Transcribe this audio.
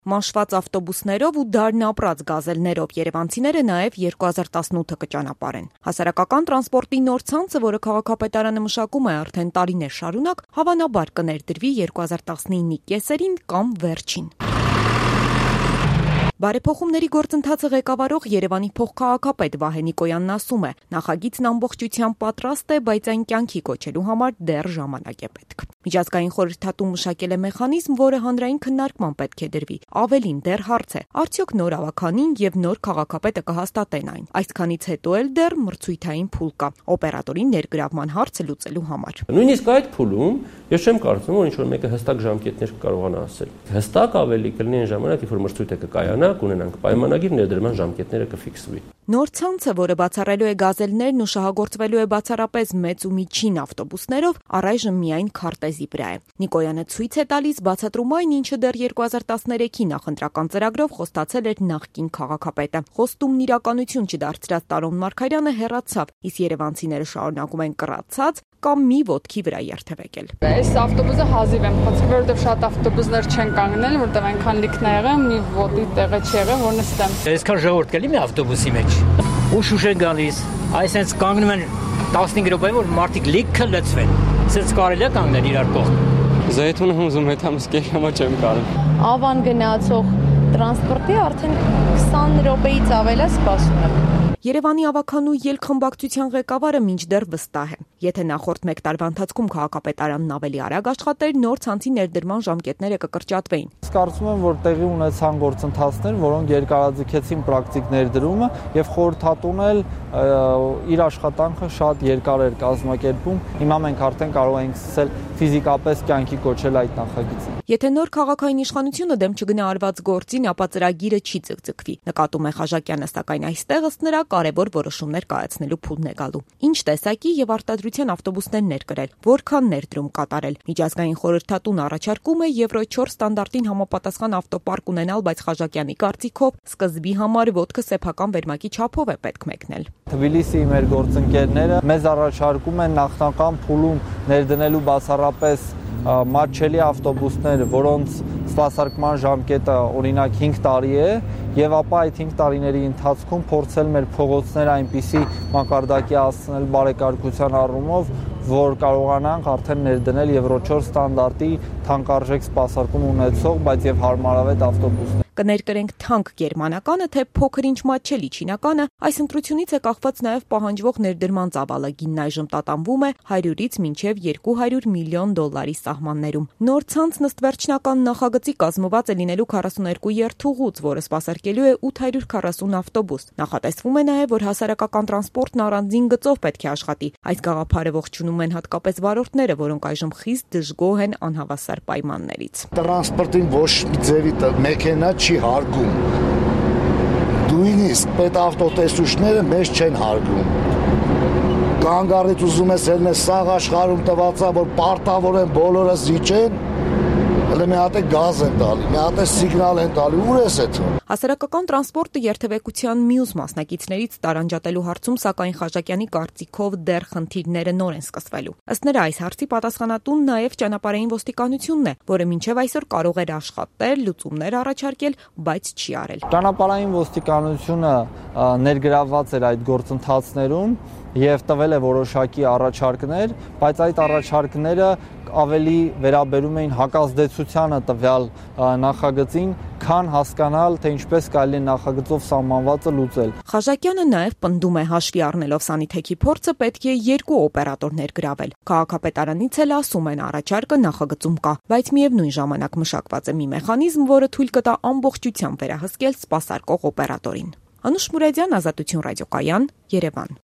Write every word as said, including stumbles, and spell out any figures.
Մանշված ավտոբուսներով ու դարն ապրած գազելներով երևանցիները նաև երկու հազար տասնութը կճանապարհեն։ Հասարակական տրանսպորտի նոր ցանցը, որը քաղաքապետարանը մշակում է արդեն տարիներ շարունակ, հավանաբար կներդրվի երկու հազար տասնինի կեսերին կամ վերջին։ Բարեփոխումների գործընթացը ղեկավարող Երևանի փոխքաղաքապետ Վահե Նիկոյանն ասում է, նախագիծն ամբողջությամբ պատրաստ է, բայց այն կյանքի կոչելու համար դեռ ժամանակ է պետք։ Միջազգային խորհրդատուն մշակել է մեխանիզմ, որը հանրային քննարկման պետք է դրվի։ Ավելին, դեռ հարց է, արդյոք նոր ավականին եւ նոր քաղաքապետը կհաստատեն այն։ Այսքանից հետո էլ դեռ մրցույթային փուլ կա օպերատորի ներգրավման հարցը լուծելու համար։ Նույնիսկ այդ փուլում ես չեմ կարծում, որ ինչ-որ մեկը հստակ ժամկետներ կկարողանա ասել։ Հստակ ավելի կլինի այն ժամանակ, երբ որ մրցույթը կկայանա, կունենանք պայմանագիր, ներդրման ժամկետները կֆիքսվի։ Նոր ցանցը, որը բացառելու է գազելներն ու շահագործվելու է բացառապես մեծ ու միջին ավտոբուսներով, առայժմ միայն քարտեզի վրա է։ Նիկոյանը ցույց է տալիս բացատրում այն, ինչը դեռ երկու հազար տասներեքի նախընտրական ծրագրով խոստացել էր նախկին քաղաքապետը։ Խոստումն իրականություն չդարձրած Տարոն Մարգարյանը հեռացավ, իսկ երևանցիները շարունակում են կռացած կամ մի ոտքի վրա երթևեկել։ Այս ավտոբուսը հազիվ եմ խոցել, որովհետև շատ ավտոբուսներ չեն կանգնել, որտեղ այնքան լիքն է եղել, մի ոտի տեղը չեղել, որ նստեմ։ Այսքան ժողովուրդ կլի մի ավտոբուսի մեջ։ Ուշ-ուշ է գալիս, այսպես կանգնում են տասնհինգ րոպե, որ մարդիկ լիքը լցվեն։ Սենց կարելի է կանգնել իրար կողմ։ Զայթունը հուզում հետ ամսկեր համար չեմ կարող։ Ավան գնացող տրանսպորտի արդեն քսան րոպեից ավել է սպասում եմ։ Երևանի ավականու ելքխմբակցության ղեկավարը մինչդեռ վստահ է։ Եթե նախորդ մեկ տարվա ընթացքում քաղաքապետարանն ավելի արագ աշխատեր, նոր ցանցի ներդրման ժամկետները կկրճատվեին։ Կարծում եմ, որ տեղի ունեցան գործընթացներ, որոնք երկարաձգեցին պրակտիկ ներդրումը եւ խորհրդատուն էլ իր աշխատանքը շատ երկար էր կազմակերպում։ Հիմա մենք արդեն կարող ենք սկսել ֆիզիկապես կյանքի կոչել այդ նախագիծը։ Եթե նոր քաղաքային իշխանությունը դեմ չգնա արված գործին, ապա ծրագիրը չի ձգձգվի։ Նկատում է Խաչակյանը, սակայն այստեղ ըստ նրա կարևոր որոշումներ կայացնելու փուլն է գալու։ Ինչ տեսակի եւ արտադրության ավտոբուսներ ներկրել, որքան ներդրում կատարել։ Միջազգային խորհրդատուն առաջարկում է եվրո չորս ստանդարտին համապատասխան ավտոպարկ ունենալ, բայց Խաչակյանի կարծիքով սկզբի համար ոտքը սեփական վերմակի չափով է պետք մեկնել։ Թբիլիսիի մեր գործընկերները մեզ առաջարկում են նախնական փուլում ներդնելու բացառապես մատչելի ավտոբուսներ, որոնց սպասարկման ժամկետը օրինակ հինգ տարի է, եւ ապա այդ հինգ տարիների ընթացքում փորձել մեր փողոցները այնպիսի մակարդակի հասցնել բարեկարգության առումով, որ կարողանանք արդեն ներդնել եվրո չորս ստանդարտի թանկարժեք սպասարկում ունեցող, բայց եւ հարմարավետ ավտոբուսներ։ Կներկրենք թանկ գերմանականը, թե փոքր-ինչ մատչելի չինականը, այս ընտրությունից է կախված նաև պահանջվող ներդրման ծավալը, գինն այժմ տատանվում է հարյուրից մինչև երկու հարյուր միլիոն դոլարի սահմաններում։ Նոր ցանցն ըստ վերջնական նախագծի կազմված է լինելու քառասուններկու երթուղուց, որը սպասարկելու է ութ հարյուր քառասուն ավտոբուս։ Նախատեսվում է նաև, որ հասարակական տրանսպորտն առանձին գծով պետք է աշխատի։ Այս գաղափարը ողջունում են հատկապես վարորդները, որոնք այժմ խիստ դժգոհ են անհավասար պայմաններից։ Տրանսպորտին ոչ մի ձևի մեքենա չի հարգում։ Նույնիսկ պետավտոտեսուչները մեզ չեն հարգում։ Կանգառից ուզում ես ելնես սաղ աշխարհում տված է, որ պարտավոր են բոլորը զիջեն, հələ մի հատ է գազ են տալի, մի հատ է սիգնալ են տալի, ուր ես էդ։ Հասարակական տրանսպորտը երթևեկության մյուս մասնակիցներից տարանջատելու հարցում, սակայն Խաչակյանի կարծիքով դեռ խնդիրները նոր են սկսվելու։ Ըստ նրա, այս հարցի պատասխանատուն նաև ճանապարհային ոստիկանությունն է, որը մինչև այսօր կարող էր աշխատել, լուծումներ առաջարկել, բայց չի արել։ Ճանապարհային ոստիկանությունը ներգրավված էր այդ գործընթացներում եւ տվել է որոշակի առաջարկներ, բայց այդ առաջարկները ավելի վերաբերում էին հակազդեցությանը տվյալ նախագծին, քան հասկանալ, թե ինչպես կարելի է նախագծով սահմանվածը լուծել։ Խաչակյանը նաև պնդում է, հաշվի առնելով Սանիթեքի փորձը, պետք է երկու օպերատոր ներգրավել։ Քաղաքապետարանից էլ ասում են, առաջարկը նախագծում կա, բայց միևնույն ժամանակ մշակված է մի մեխանիզմ, որը թույլ կտա ամբողջությամբ վերահսկել սպասարկող օպերատորին։ Անուշ Մուրադյան, Ազատություն ռադիոկայան, Երևան։